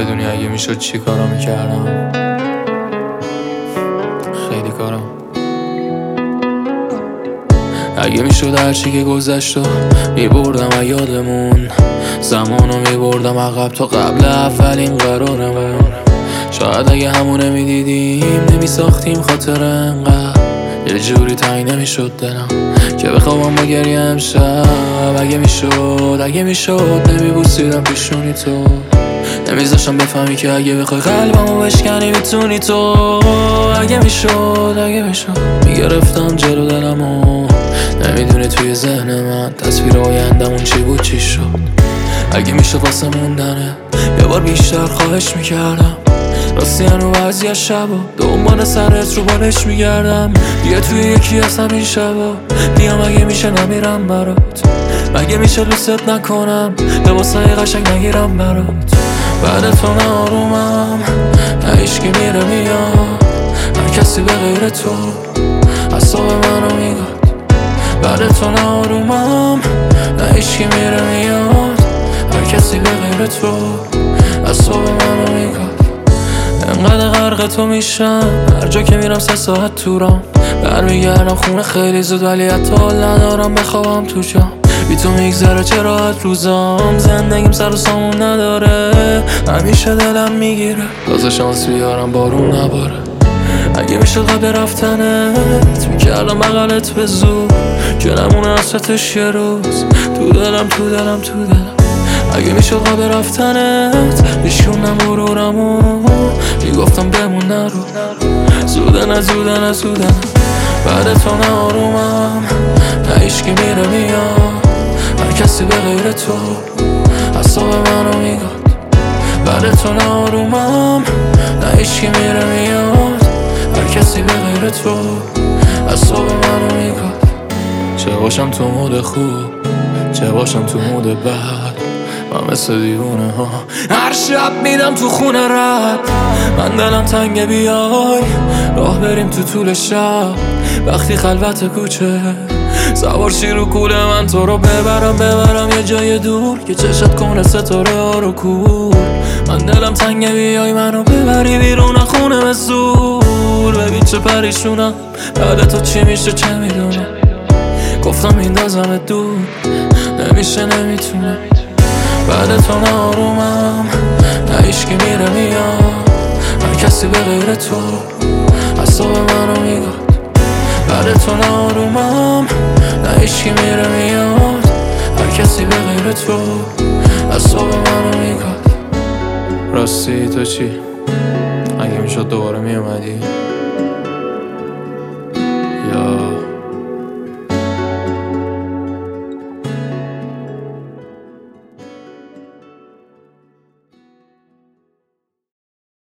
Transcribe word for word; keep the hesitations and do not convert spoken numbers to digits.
بدونی اگه میشد چی کارا میکردم. خیلی کارا. اگه میشد هرچی که گذشت و میبردم یادمون، زمانو میبردم عقب تا قبل اولین قرارمون. شاید اگه همونه میدیدیم نمیساختیم خاطر انقدر، یه جوری تنگ نمیشد دلم که بخوابم با گریه امشب. اگه میشد اگه میشد نمیبوسیدم پیشونی تو، نمیذاشتم بفهمی که اگه بخوای قلبمو بشکنی میتونی تو. اگه میشد اگه میشد میگرفتم جلو دلمو، نمیدونه توی ذهن من تصویر آیندمون چی بود چی شد. اگه میشد واسه موندنه یه بار بیشتر خواهش میکردم، راستی هنو بعضی از شبا دنبال سرت رو بالش میگردم. بیا توی یکی از همین شبا بیام، اگه میشه نمیرم برات، مگه میشه دوست نکنم لباسای قشنگ نگیرم برات. بعد تو نه آرومم، نه هیچکی میره میاد، هر کسی به غیر تو اعصاب منو میگاد. بعد تو نه آرومم، نه هیچکی میره میاد، هر کسی به غیر تو اعصاب منو میگاد. انقدر غرق تو میشم هر جا که میرم سه ساعت تورم، برمیگردم خونه خیلی زود ولی حتی حال ندارم بخوابم تو جام. بی تو میگذره چه راحت روزام، زندگیم سر و سامون نداره، همیشه دلم میگیره تازه شانس بیارم بارون نباره. اگه میشد قبل رفتنت میکردم بغلت به زور، که نمونه حسرتش یه روز تو دلم تو دلم تو دلم. اگه میشد قبل رفتنت میشونم غرورمو، میگفتم بمون نرو، زوده نه زوده نه زوده نه. بعد تو نه آرومم، نه هیچکی میره میاد، هر کسی به غیر تو اعصاب منو میگاد. بعد تو نه آرومم، نه هیچکی میره میاد، هر کسی به غیر تو اعصاب منو میگاد. چه باشم تو مود خوب، چه باشم تو مود بد، من مثل دیوونه ها هر شب میدم تو خونه رد. من دلم تنگه بیای راه بریم تو طول شب، وقتی خلوت کوچه سوار شی رو کوله من، تو رو ببرم ببرم یه جای دور که چشت کنه ستاره ها رو کور. من دلم تنگه بیای منو ببری بیرون خونه به زور. ببین چه پریشونم بعد تو چی میشه چه میدونم، گفتم میندازم دور نمیشه نمیتونه. بعد تو نه آرومم، نه هیچکی میره میاد، هر کسی به غیر تو اعصاب منو میگاد. بعد تو نه آرومم، نه هیچکی میره میاد، هر کسی به غیر تو اعصاب منو میگاد. راستی تو چی؟ اگه میشد دوباره میومدی